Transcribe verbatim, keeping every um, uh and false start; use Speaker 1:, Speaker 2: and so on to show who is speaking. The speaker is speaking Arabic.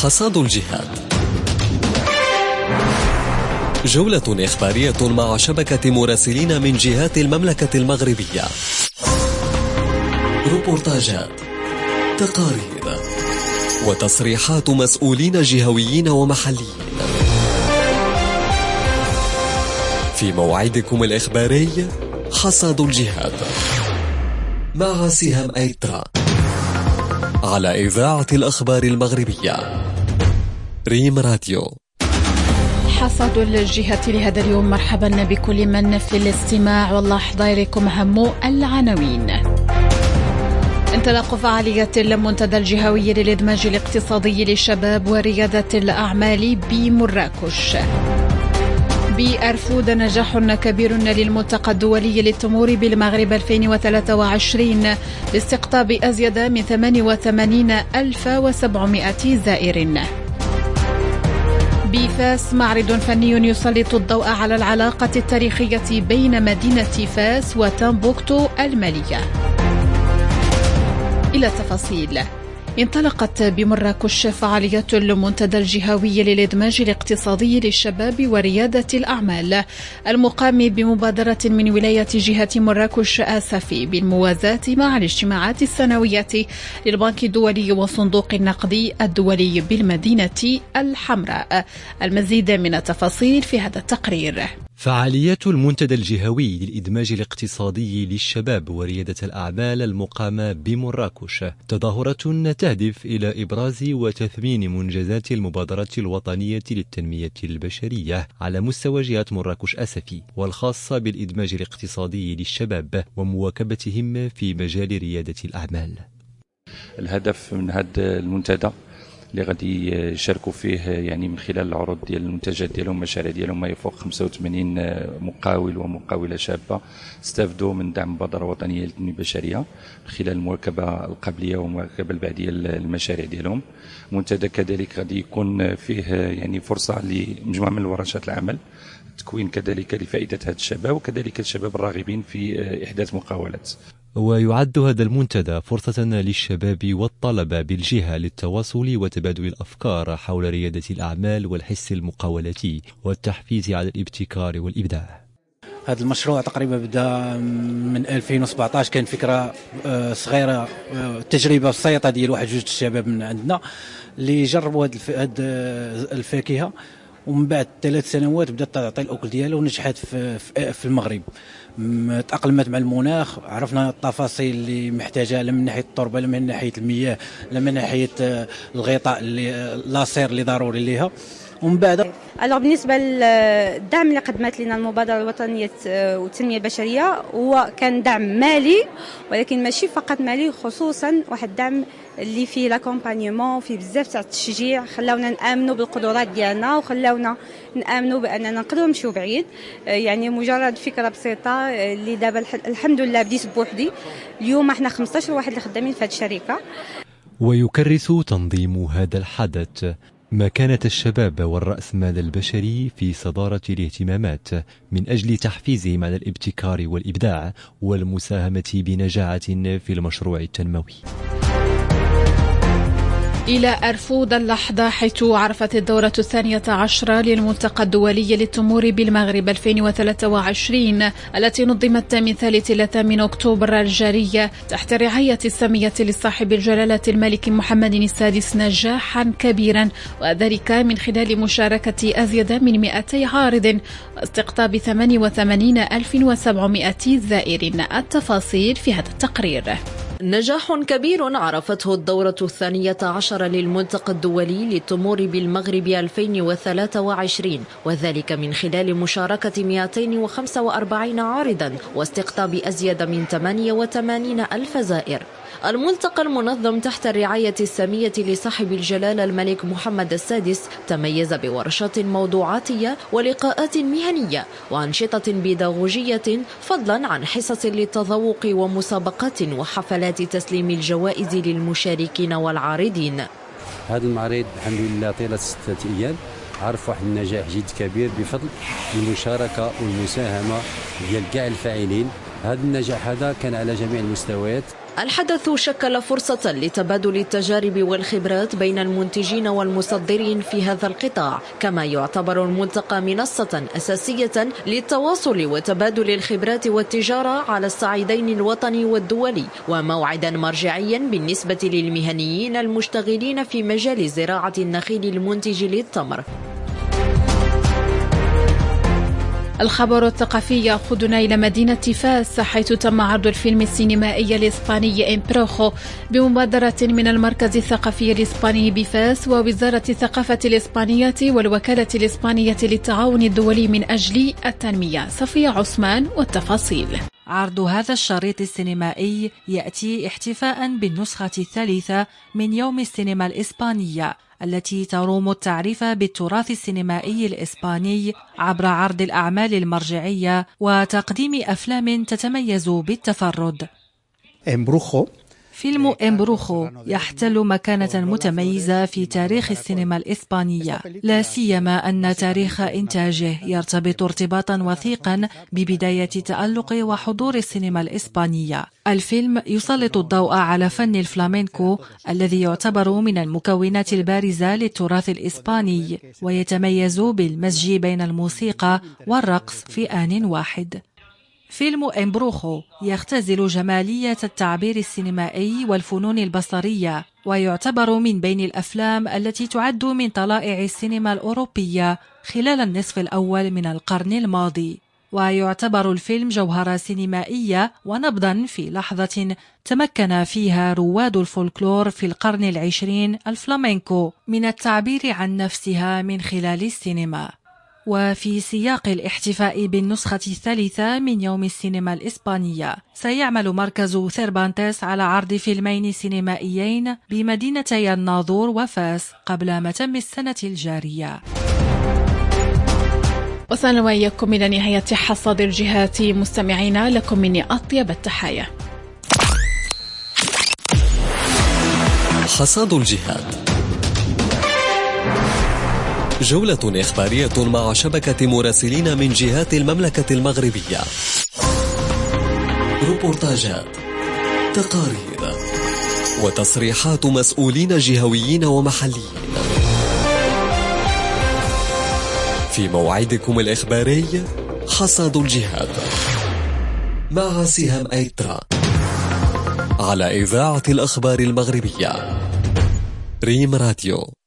Speaker 1: حصاد الجهاد، جولة إخبارية مع شبكة مراسلين من جهات المملكة المغربية، روبورتاجات، تقارير وتصريحات مسؤولين جهويين ومحليين في موعدكم الإخباري حصاد الجهاد مع سهام أيترا على إذاعة الأخبار المغربية ريم راديو.
Speaker 2: حصاد الجهة لهذا اليوم. مرحبا بكل من في الاستماع، والله أحضر لكم أهم العناوين. انطلاق فعالية المنتدى الجهوي للإدماج الاقتصادي للشباب وريادة الأعمال بمراكش. بأرفود نجاح كبير للملتقى الدولي للتمور بالمغرب ألفين وثلاثة وعشرين لاستقطاب أزيد من ثمانية وثمانين ألف وسبعمائة زائر. بفاس معرض فني يسلط الضوء على العلاقة التاريخية بين مدينة فاس وتمبوكتو المالية. إلى التفاصيل. انطلقت بمراكش فعاليات المنتدى الجهوي للإدماج الاقتصادي للشباب وريادة الأعمال المقام بمبادرة من ولاية جهة مراكش آسفي بالموازاة مع الاجتماعات السنوية للبنك الدولي وصندوق النقد الدولي بالمدينة الحمراء. المزيد من التفاصيل في هذا التقرير.
Speaker 3: فعاليات المنتدى الجهوي للإدماج الاقتصادي للشباب وريادة الأعمال المقامة بمراكش تظاهرة تهدف إلى إبراز وتثمين منجزات المبادرة الوطنية للتنمية البشرية على مستوى جهة مراكش آسفي، والخاصة بالإدماج الاقتصادي للشباب ومواكبتهم في مجال ريادة الأعمال.
Speaker 4: الهدف من هذا المنتدى اللي غادي يشاركوا فيه يعني من خلال العروض ديال المنتجات ديالهم المشاريع ديالهم ما يفوق خمسة وثمانين مقاول ومقاولة شابة استفدوا من دعم المبادرة الوطنية للتنمية البشرية من خلال المواكبة القبلية والمواكبة البعدية للمشاريع ديالهم. المنتدى كذلك غادي يكون فيه يعني فرصة لمجموعة من ورشات العمل تكوين كذلك لفائدة هذا الشباب وكذلك الشباب الراغبين في إحداث مقاولات.
Speaker 3: ويعد هذا المنتدى فرصة للشباب والطلبة بالجهة للتواصل وتبادل الأفكار حول ريادة الأعمال والحس المقاولاتي والتحفيز على الابتكار والإبداع.
Speaker 5: هذا المشروع تقريبا بدا من ألفين وسبعة عشر، كان فكرة صغيرة، تجربة بسيطة ديال واحد جوج الشباب من عندنا اللي جربوا هذه الفاكهة، ومن بعد ثلاث سنوات بدات تعطي الاكل ديالها ونجحت في في المغرب. تاقلمت مع المناخ، عرفنا التفاصيل اللي محتاجها لا من ناحيه التربه لا من ناحيه المياه لا من ناحيه الغطاء اللي لاصير اللي ضروري ليها. ومن بعد
Speaker 6: الوغ بالنسبه للدعم اللي قدمت لنا المبادره الوطنيه والتنميه البشريه هو كان دعم مالي، ولكن ماشي فقط مالي، خصوصا واحد الدعم اللي فيه لاكومبانيمون، فيه بزاف تاع التشجيع، خلاونا نامنوا بالقدرات ديالنا وخلاونا نامنوا باننا نقدروا نمشيو بعيد. يعني مجرد فكره بسيطه اللي دابا الحمد لله بديت بوحدي. اليوم احنا خمسطاش واحد اللي خدامين في هذه الشركه.
Speaker 3: ويكرس تنظيم هذا الحدث مكانة الشباب والرأسمال البشري في صدارة الاهتمامات من أجل تحفيزهم على الابتكار والإبداع والمساهمة بنجاعة في المشروع التنموي.
Speaker 2: إلى أرفود اللحظة، حيث عرفت الدورة الثانية عشرة للملتقى الدولي للتمور بالمغرب ألفين وثلاثة وعشرين التي نظمت من ثالث إلى ثامن أكتوبر الجارية تحت رعاية السامية لصاحب الجلالة الملك محمد السادس نجاحا كبيرا، وذلك من خلال مشاركة أزيد من مئتي عارض واستقطاب ثمانية وثمانين ألف وسبعمائة زائر. التفاصيل في هذا التقرير.
Speaker 7: نجاح كبير عرفته الدورة الثانية عشر للملتقى الدولي للتمور بالمغرب ألفين وثلاثة وعشرين، وذلك من خلال مشاركة مئتين وخمسة وأربعين عارضا واستقطاب أزيد من ثمانية وثمانين ألف زائر. الملتقى المنظم تحت الرعاية السامية لصاحب الجلالة الملك محمد السادس تميز بورشات موضوعاتية ولقاءات مهنية وأنشطة بيداغوجية، فضلا عن حصص للتذوق ومسابقات وحفلات تسليم الجوائز للمشاركين والعارضين.
Speaker 8: هذا المعرض الحمد لله طيلة ستة أيام عرف واحد النجاح جد كبير بفضل المشاركة والمساهمة ديال كاع الفاعلين. هذا النجاح هذا كان على جميع المستويات،
Speaker 7: الحدث شكل فرصة لتبادل التجارب والخبرات بين المنتجين والمصدرين في هذا القطاع، كما يعتبر الملتقى منصة أساسية للتواصل وتبادل الخبرات والتجارة على الصعيدين الوطني والدولي، وموعدا مرجعيا بالنسبة للمهنيين المشتغلين في مجال زراعة النخيل المنتج للتمر.
Speaker 2: الخبر الثقافي يأخذنا إلى مدينة فاس، حيث تم عرض الفيلم السينمائي الإسباني إمبروخو بمبادرة من المركز الثقافي الإسباني بفاس ووزارة الثقافة الإسبانية والوكالة الإسبانية للتعاون الدولي من أجل التنمية. صفية عثمان والتفاصيل.
Speaker 9: عرض هذا الشريط السينمائي يأتي احتفاء بالنسخة الثالثة من يوم السينما الإسبانية، التي تروم التعريف بالتراث السينمائي الإسباني عبر عرض الأعمال المرجعية وتقديم أفلام تتميز بالتفرد.
Speaker 10: إمبروخو
Speaker 9: فيلم إمبروخو يحتل مكانة متميزة في تاريخ السينما الإسبانية، لا سيما أن تاريخ إنتاجه يرتبط ارتباطا وثيقا ببداية تألق وحضور السينما الإسبانية. الفيلم يسلط الضوء على فن الفلامينكو الذي يعتبر من المكونات البارزة للتراث الإسباني، ويتميز بالمزج بين الموسيقى والرقص في آن واحد. فيلم إمبروخو يختزل جمالية التعبير السينمائي والفنون البصرية، ويعتبر من بين الأفلام التي تعد من طلائع السينما الأوروبية خلال النصف الأول من القرن الماضي، ويعتبر الفيلم جوهرة سينمائية ونبضا في لحظة تمكن فيها رواد الفولكلور في القرن العشرين الفلامينكو من التعبير عن نفسها من خلال السينما. وفي سياق الاحتفاء بالنسخة الثالثة من يوم السينما الإسبانية، سيعمل مركز ثيربانتس على عرض فيلمين سينمائيين بمدينتي الناظور وفاس قبل متم السنة الجارية.
Speaker 2: وصلنا وإياكم إلى نهاية حصاد الجهات. مستمعينا، لكم مني أطيب التحايا.
Speaker 1: حصاد الجهات، جولة إخبارية مع شبكة مراسلين من جهات المملكة المغربية. روبورتاجات، تقارير، وتصريحات مسؤولين جهويين ومحليين في موعدكم الإخباري حصاد الجهات مع سهام أيترا على إذاعة الأخبار المغربية ريم راديو.